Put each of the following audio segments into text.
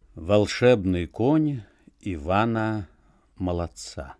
Волшебный конь Ивана Молодца.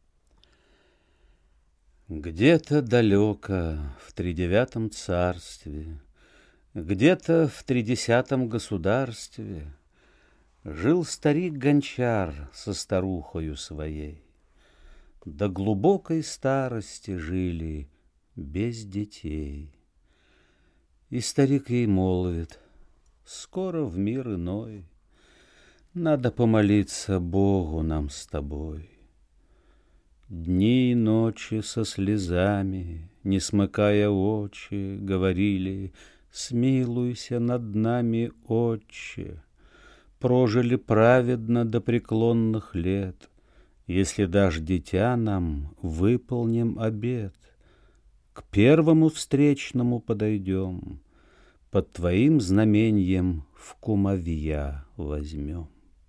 Где-то далеко в тридевятом царстве, где-то в 30-м государстве жил старик-гончар со старухою своей. До глубокой старости жили без детей. И старик ей молвит: скоро в мир иной надо помолиться Богу нам с тобой. Дни и ночи со слезами, не смыкая очи, говорили: смилуйся над нами, Отче. Прожили праведно до преклонных лет. Если дашь дитя нам, выполним обет. К первому встречному подойдем, под твоим знаменьем в кумовья возьмем.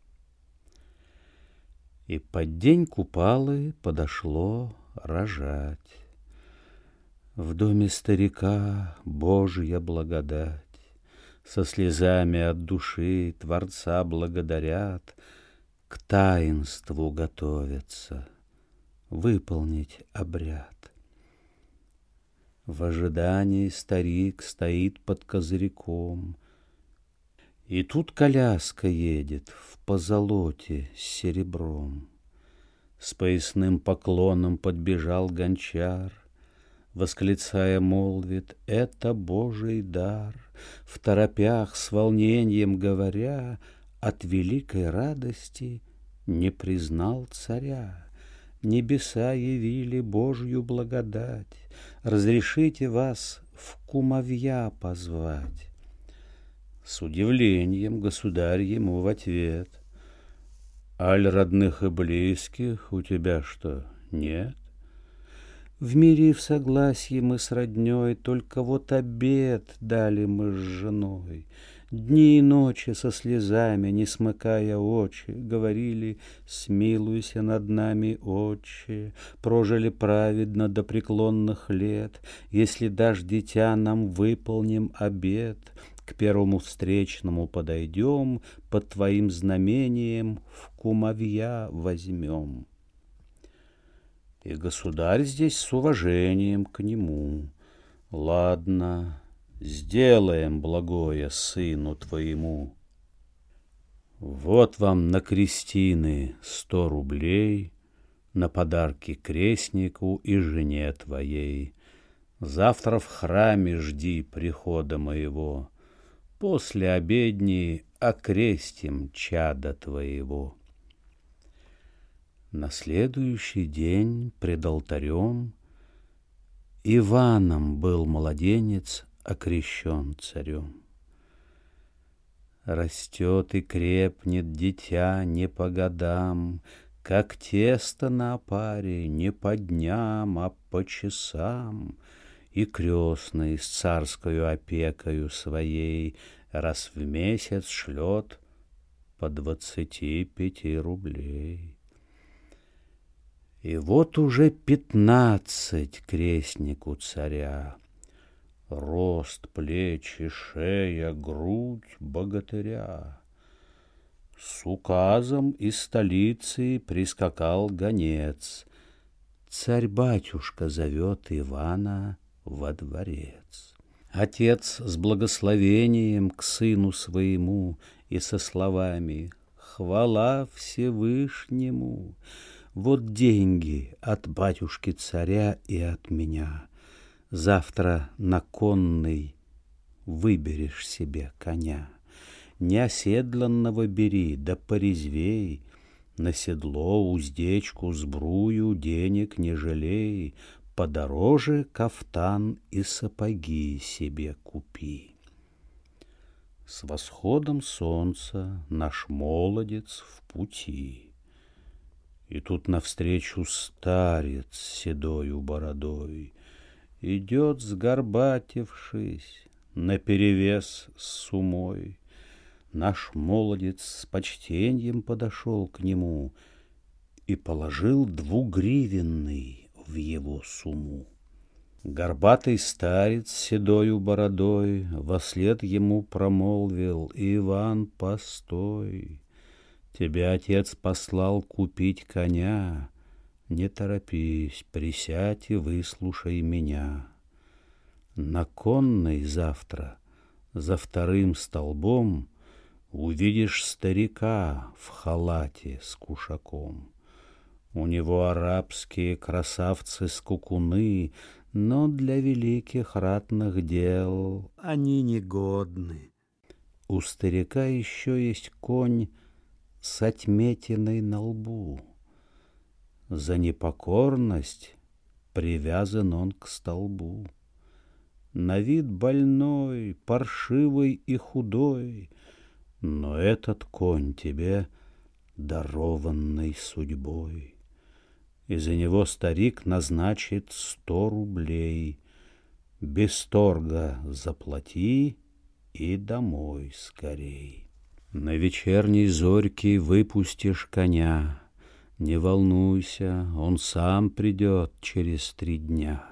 И под день Купалы подошло рожать. В доме старика Божья благодать. Со слезами от души Творца благодарят, к таинству готовятся выполнить обряд. В ожидании старик стоит под козырьком, и тут коляска едет в позолоте с серебром. С поясным поклоном подбежал гончар, восклицая, молвит: это Божий дар. В торопях с волнением говоря, от великой радости не признал царя. Небеса явили Божью благодать, разрешите вас в кумовья позвать. С удивлением государь ему в ответ: аль родных и близких у тебя что, нет? В мире и в согласии мы с родней, только вот обет дали мы с женой. Дни и ночи со слезами, не смыкая очи, говорили: смилуйся над нами, Отче. Прожили праведно до преклонных лет. Если дашь дитя нам, выполним обет. К первому встречному подойдем, под твоим знамением в кумовья возьмем. И государь здесь с уважением к нему: ладно, сделаем благое сыну твоему. Вот вам на крестины 100 рублей, на подарки крестнику и жене твоей. Завтра в храме жди прихода моего. После обедни окрестим чада твоего. На следующий день пред алтарем Иваном был младенец окрещен царем. Растет и крепнет дитя не по годам, как тесто на опаре, не по дням, а по часам. И крестный с царскою опекою своей раз в месяц шлет по 25 рублей. И вот уже 15 крестнику царя. Рост, плечи, шея, грудь богатыря. С указом из столицы прискакал гонец. Царь-батюшка зовет Ивана во дворец. Отец с благословением к сыну своему и со словами: хвала Всевышнему. Вот деньги от батюшки царя и от меня. Завтра на конный выберешь себе коня. Неоседланного бери, да порезвей. На седло, уздечку, сбрую денег не жалей. Подороже кафтан и сапоги себе купи. С восходом солнца наш молодец в пути. И тут навстречу старец с седою бородой идет, сгорбатившись, наперевес с сумой. Наш молодец с почтеньем подошел к нему и положил 2-гривенный в его сумму. Горбатый старец с седою бородой вослед ему промолвил: Иван, постой, Тебя отец послал купить коня. Не торопись, присядь и выслушай меня. На конной завтра, за вторым столбом, увидишь старика в халате с кушаком. У него арабские красавцы-скукуны, но для великих ратных дел они негодны. У старика еще есть конь с отметиной на лбу. За непокорность привязан он к столбу. На вид больной, паршивый и худой, но этот конь тебе дарованный судьбой. И за него старик назначит 100 рублей. Без торга заплати и домой скорей. На вечерней зорьке выпустишь коня. Не волнуйся, он сам придет через 3 дня.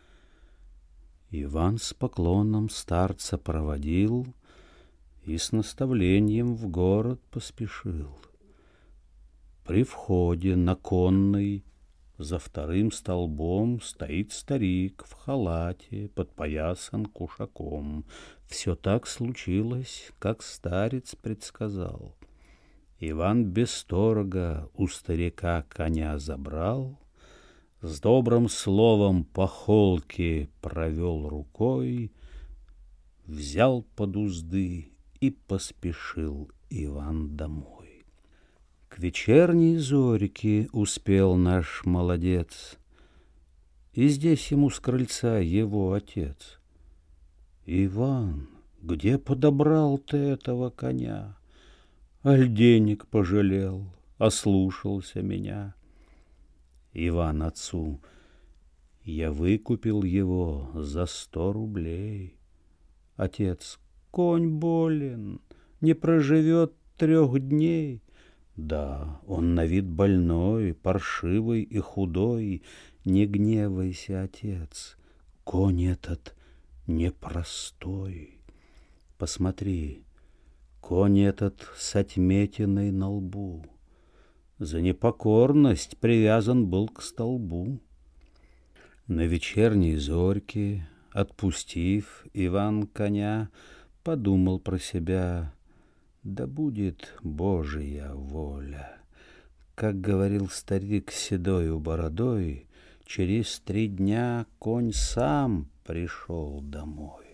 Иван с поклоном старца проводил и с наставлением в город поспешил. При входе на конной за вторым столбом стоит старик в халате, подпоясан кушаком. Все так случилось, как старец предсказал. Иван без торга у старика коня забрал, с добрым словом по холке провел рукой, взял под узды и поспешил Иван домой. К вечерней зорьке успел наш молодец, и здесь ему с крыльца его отец. Иван, где подобрал ты этого коня? Аль денег пожалел, ослушался меня. Иван отцу: я выкупил его за 100 рублей. Отец: конь болен, не проживет 3 дней. Да, он на вид больной, паршивый и худой. Не гневайся, отец, конь этот непростой. Посмотри, конь этот с отметиной на лбу. За непокорность привязан был к столбу. На вечерней зорьке, отпустив Иван коня, подумал про себя: да будет Божия воля. Как говорил старик с седою бородой, через 3 дня конь сам пришел домой.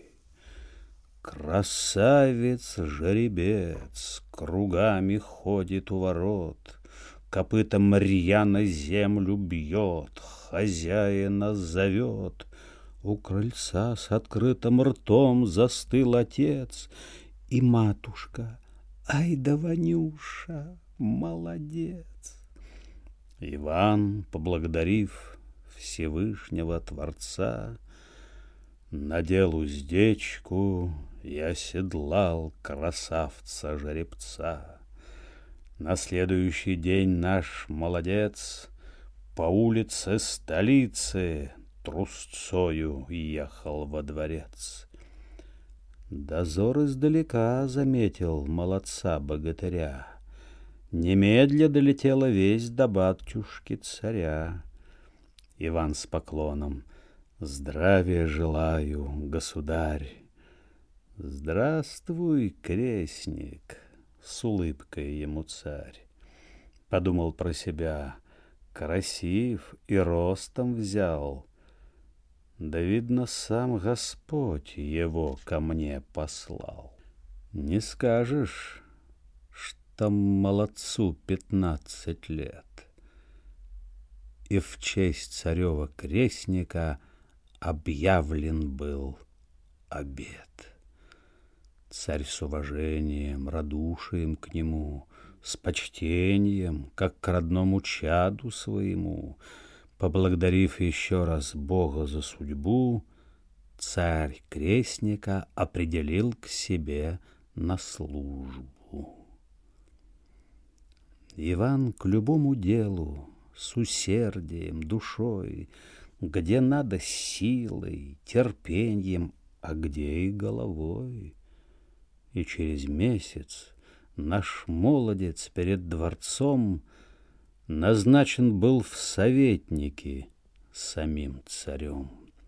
Красавец-жеребец кругами ходит у ворот, копытом рьяно землю бьет, хозяина зовет. У крыльца с открытым ртом застыл отец и матушка: ай да Ванюша, молодец. Иван, поблагодарив Всевышнего Творца, надел уздечку и оседлал красавца-жеребца. На следующий день наш молодец по улице столицы трусцою ехал во дворец. Дозор издалека заметил молодца-богатыря. Немедля долетела весть до батюшки царя. Иван с поклоном: здравия желаю, государь. Здравствуй, крестник, с улыбкой ему царь. Подумал про себя: красив и ростом взял. Да, видно, сам Господь его ко мне послал. Не скажешь, что молодцу 15 лет. И в честь царева крестника объявлен был обед. Царь с уважением, радушием к нему, с почтением, как к родному чаду своему, поблагодарив еще раз Бога за судьбу, царь крестника определил к себе на службу. Иван к любому делу с усердием, душой, где надо силой, терпением, а где и головой. И через месяц Наш молодец перед дворцом назначен был в советники самим царем.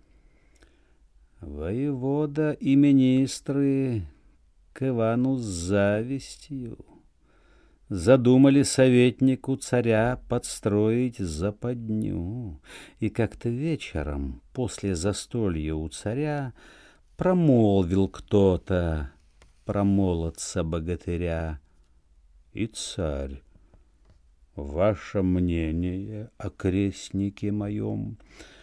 Воевода и министры к Ивану с завистью задумали советнику царя подстроить западню. И как-то вечером после застолья у царя промолвил кто-то про молодца-богатыря. И царь: ваше мнение о крестнике моем?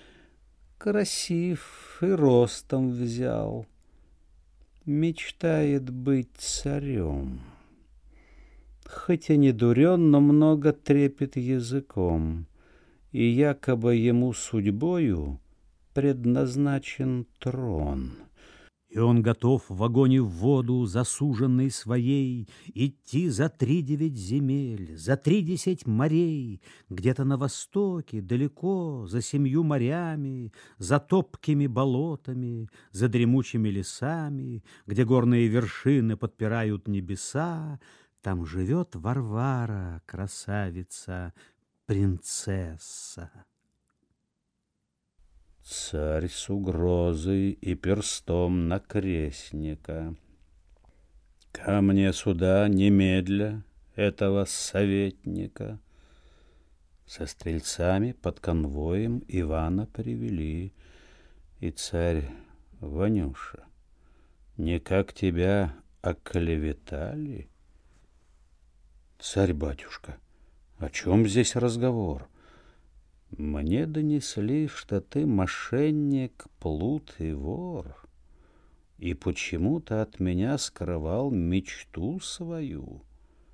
Красив и ростом взял, мечтает быть царем. Хоть и не дурен, но много трепет языком, и якобы ему судьбою предназначен трон. И он готов в огонь и в воду, засуженный своей, идти за 39 земель, за 30 морей, где-то на востоке, далеко, за 7 морями, за топкими болотами, за дремучими лесами, где горные вершины подпирают небеса. Там живет Варвара, красавица, принцесса. Царь с угрозой и перстом на крестника: ко мне сюда немедля этого советника. Со стрельцами под конвоем Ивана привели. И царь: Ванюша, не как тебя оклеветали? Царь-батюшка, о чем здесь разговор? Мне донесли, что ты мошенник, плут и вор, и почему-то от меня скрывал мечту свою.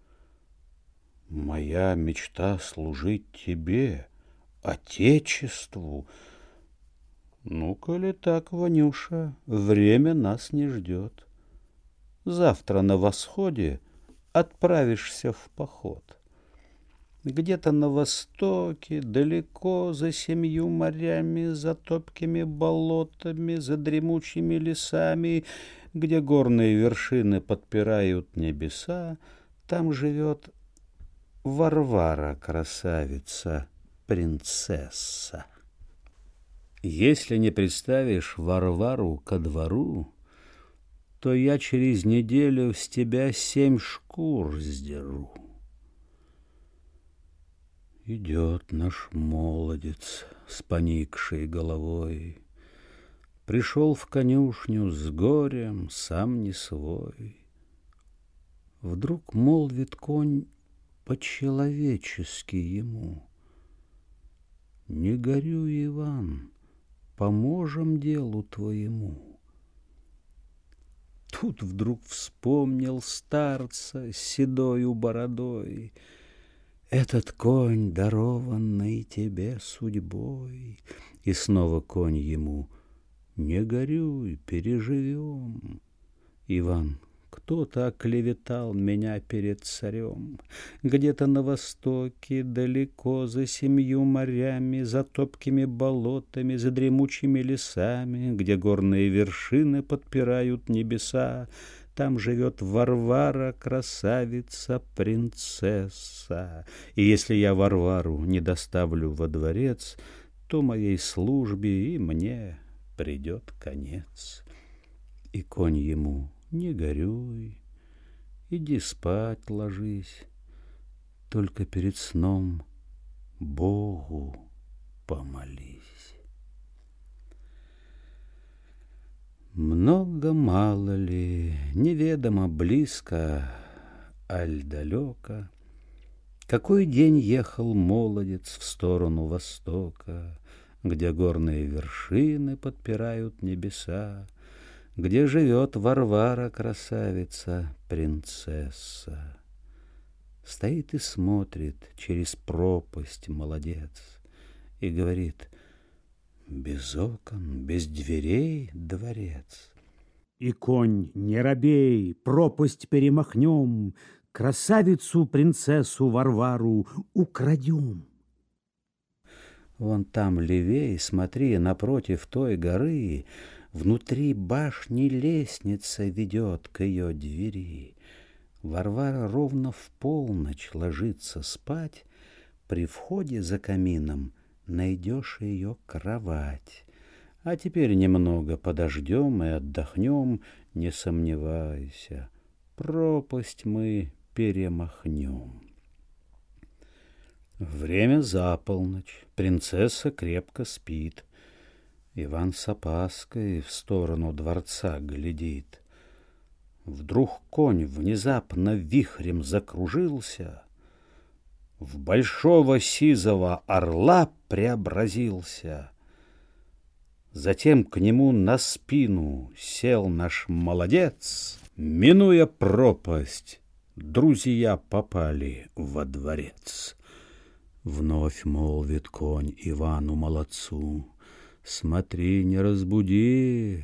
Моя мечта — служить тебе, Отечеству. Ну, коли так, Ванюша, время нас не ждет. Завтра на восходе отправишься в поход. Где-то на востоке, далеко, за 7 морями, за топкими болотами, за дремучими лесами, где горные вершины подпирают небеса, там живет Варвара, красавица, принцесса. Если не представишь Варвару ко двору, то я через неделю с тебя 7 шкур сдеру. Идет наш молодец с поникшей головой, пришел в конюшню с горем, сам не свой. Вдруг молвит конь по-человечески ему: не горюй, Иван, поможем делу твоему. Тут вдруг вспомнил старца с седою бородой: этот конь, дарованный тебе судьбой. И снова конь ему: не горюй, переживем. Иван: кто-то оклеветал меня перед царем. Где-то на востоке, далеко, за 7 морями, за топкими болотами, за дремучими лесами, где горные вершины подпирают небеса, там живет Варвара, красавица, принцесса. И если я Варвару не доставлю во дворец, то моей службе и мне придет конец. И конь ему: не горюй, иди спать ложись, только перед сном Богу помолись. Много мало ли, неведомо близко, аль далеко, какой день ехал молодец в сторону востока, где горные вершины подпирают небеса, где живет Варвара, красавица, принцесса. Стоит и смотрит через пропасть молодец и говорит: без окон, без дверей дворец. И конь: не робей, пропасть перемахнем, красавицу, принцессу Варвару украдем. Вон там левей, смотри, напротив той горы, внутри башни лестница ведет к ее двери. Варвара ровно в полночь ложится спать, при входе за камином найдешь ее кровать. А теперь немного подождем и отдохнем, не сомневайся, пропасть мы перемахнем. Время за полночь, принцесса крепко спит. Иван с опаской в сторону дворца глядит. Вдруг конь внезапно вихрем закружился, в большого сизого орла преобразился. Затем к нему на спину сел наш молодец. Минуя пропасть, друзья попали во дворец. Вновь молвит конь Ивану молодцу: смотри, не разбуди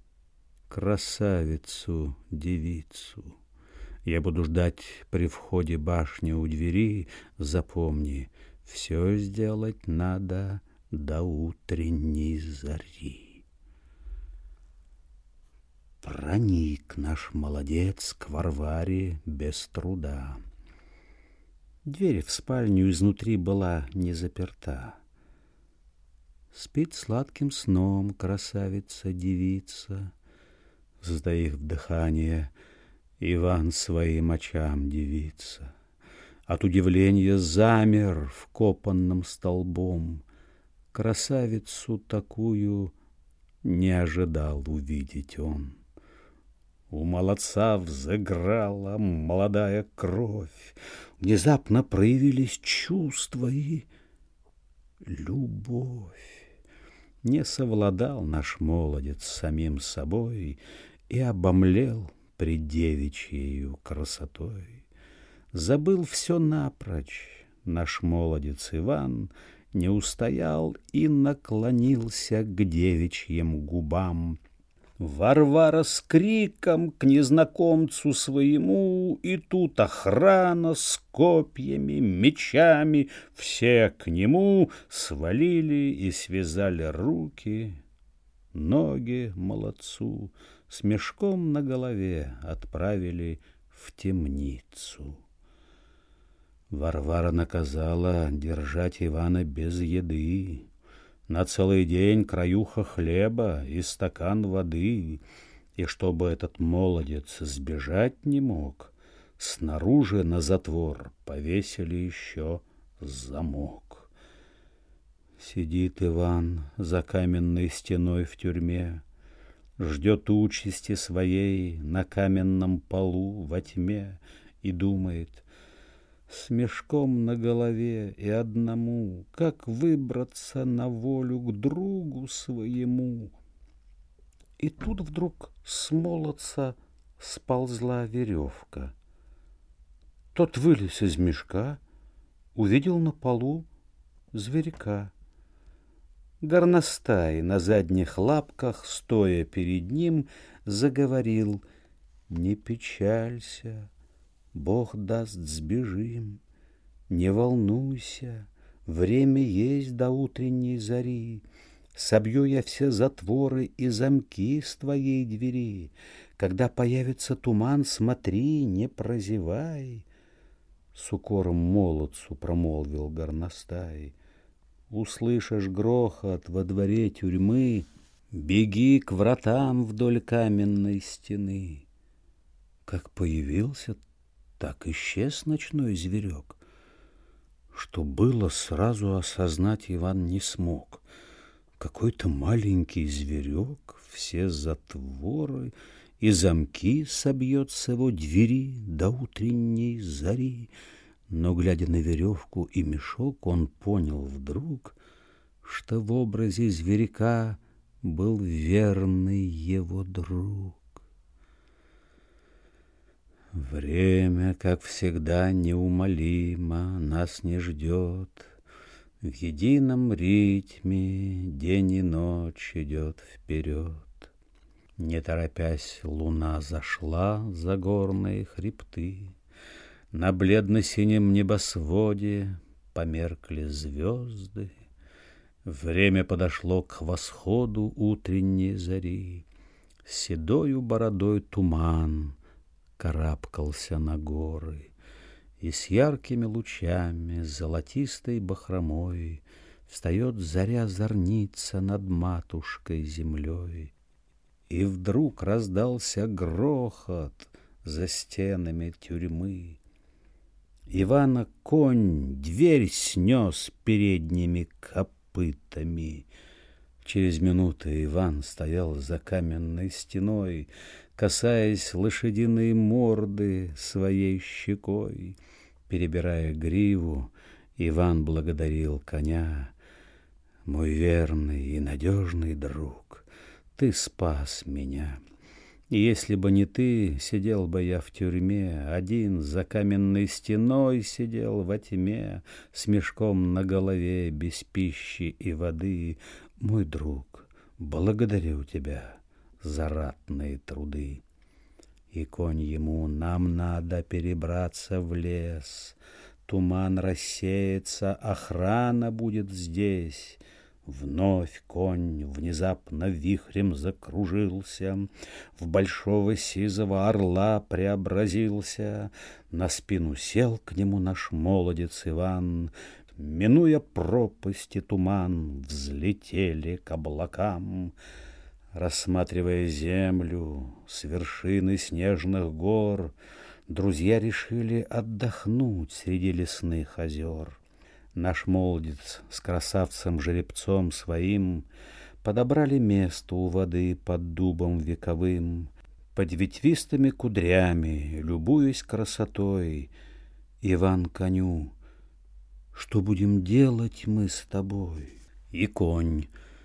красавицу девицу. Я буду ждать при входе башни у двери. Запомни, все сделать надо до утренней зари. Проник наш молодец к Варваре без труда. Дверь в спальню изнутри была не заперта. Спит сладким сном красавица-девица. Затаив дыхание, Иван своим очам дивится. От удивления замер вкопанным столбом. Красавицу такую не ожидал увидеть он. У молодца взыграла молодая кровь. Внезапно проявились чувства и любовь. Не совладал наш молодец с самим собой и обомлел пред девичьею красотой. Забыл все напрочь наш молодец Иван, не устоял и наклонился к девичьим губам. Варвара с криком к незнакомцу своему, и тут охрана с копьями, мечами, все к нему свалили и связали руки, ноги молодцу, с мешком на голове отправили в темницу. Варвара наказала держать Ивана без еды. На целый день краюха хлеба и стакан воды, и чтобы этот молодец сбежать не мог, снаружи на затвор повесили еще замок. Сидит Иван за каменной стеной в тюрьме, ждет участи своей на каменном полу во тьме и думает: с мешком на голове и одному, как выбраться на волю к другу своему. И тут вдруг с молодца сползла веревка. Тот вылез из мешка, увидел на полу зверька. Горностай на задних лапках, стоя перед ним, заговорил: не печалься, Бог даст, сбежим, не волнуйся, время есть до утренней зари. Собью я все затворы и замки с твоей двери. Когда появится туман, смотри, не прозевай. С укором молодцу промолвил горностай: услышишь грохот во дворе тюрьмы, беги к вратам вдоль каменной стены. Как появился, так исчез ночной зверек. Что было, сразу осознать Иван не смог. Какой-то маленький зверек все затворы и замки собьет с его двери до утренней зари. Но, глядя на веревку и мешок, он понял вдруг, что в образе зверька был верный его друг. Время, как всегда, неумолимо нас не ждет. В едином ритме день и ночь идет вперед. Не торопясь, луна зашла за горные хребты. На бледно-синем небосводе померкли звезды. Время подошло к восходу утренней зари. Седою бородой туман карабкался на горы, и с яркими лучами, золотистой бахромой встает заря-зорница над матушкой землей. И вдруг раздался грохот за стенами тюрьмы. Ивана конь дверь снес передними копытами. Через минуту Иван стоял за каменной стеной, касаясь лошадиной морды своей щекой. Перебирая гриву, Иван благодарил коня. «Мой верный и надежный друг, ты спас меня. Если бы не ты, сидел бы я в тюрьме, один за каменной стеной сидел во тьме, с мешком на голове, без пищи и воды. Мой друг, благодарю тебя за ратные труды». И конь ему: «Нам надо перебраться в лес, туман рассеется, охрана будет здесь». Вновь конь внезапно вихрем закружился, в большого сизого орла преобразился. На спину сел к нему наш молодец Иван. Минуя пропасти туман, взлетели к облакам. Рассматривая землю с вершины снежных гор, друзья решили отдохнуть среди лесных озер. Наш молодец с красавцем-жеребцом своим подобрали место у воды под дубом вековым. Под ветвистыми кудрями, любуясь красотой, Иван коню: «Что будем делать мы с тобой?» И конь: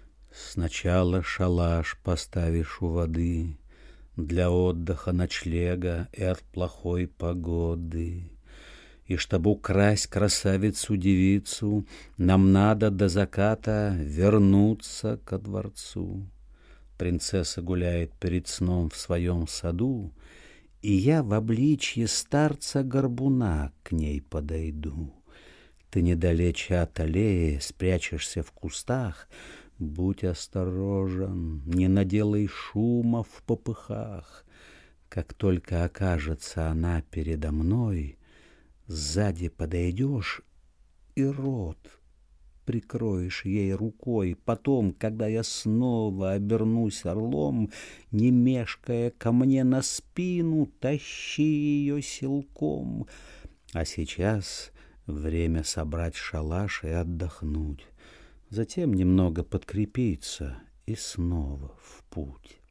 «Сначала шалаш поставишь у воды для отдыха, ночлега и от плохой погоды. И чтобы украсть красавицу-девицу, нам надо до заката вернуться ко дворцу. Принцесса гуляет перед сном в своем саду, и я в обличье старца-горбуна к ней подойду. Ты недалече от аллеи спрячешься в кустах. Будь осторожен, не наделай шума в попыхах. Как только окажется она передо мной, сзади подойдешь и рот прикроешь ей рукой. Потом, когда я снова обернусь орлом, не мешкая, ко мне на спину тащи ее силком. А сейчас время собрать шалаш и отдохнуть, затем немного подкрепиться и снова в путь».